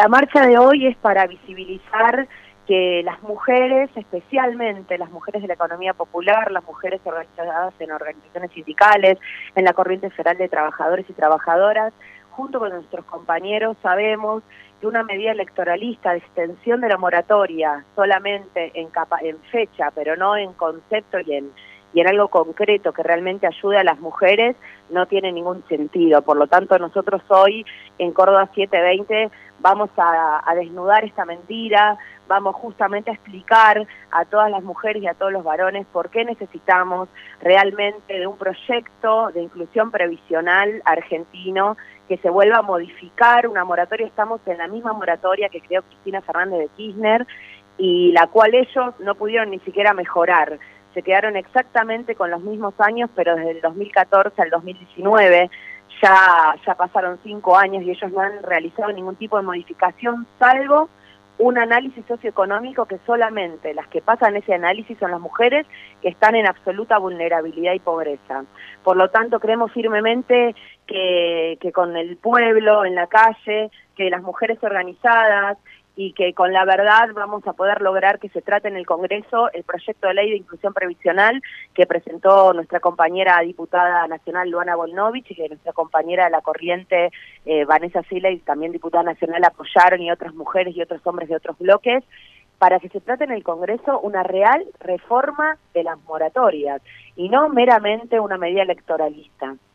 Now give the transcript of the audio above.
La marcha de hoy es para visibilizar que las mujeres, especialmente las mujeres de la economía popular, las mujeres organizadas en organizaciones sindicales, en la Corriente Federal de Trabajadores y Trabajadoras, junto con nuestros compañeros, sabemos que una medida electoralista de extensión de la moratoria solamente en fecha, pero no en concepto y en algo concreto que realmente ayude a las mujeres, no tiene ningún sentido. Por lo tanto, nosotros hoy en Córdoba 720 vamos a desnudar esta mentira, vamos justamente a explicar a todas las mujeres y a todos los varones por qué necesitamos realmente de un proyecto de inclusión previsional argentino que se vuelva a modificar una moratoria. Estamos en la misma moratoria que creó Cristina Fernández de Kirchner y la cual ellos no pudieron ni siquiera mejorar. Se quedaron exactamente con los mismos años, pero desde el 2014 al 2019 ya pasaron 5 años y ellos no han realizado ningún tipo de modificación, salvo un análisis socioeconómico que solamente las que pasan ese análisis son las mujeres que están en absoluta vulnerabilidad y pobreza. Por lo tanto, creemos firmemente que con el pueblo en la calle, que las mujeres organizadas y que con la verdad vamos a poder lograr que se trate en el Congreso el proyecto de ley de inclusión previsional que presentó nuestra compañera diputada nacional Luana Volnovich y que nuestra compañera de la Corriente Vanessa Sila y también diputada nacional apoyaron, y otras mujeres y otros hombres de otros bloques, para que se trate en el Congreso una real reforma de las moratorias y no meramente una medida electoralista.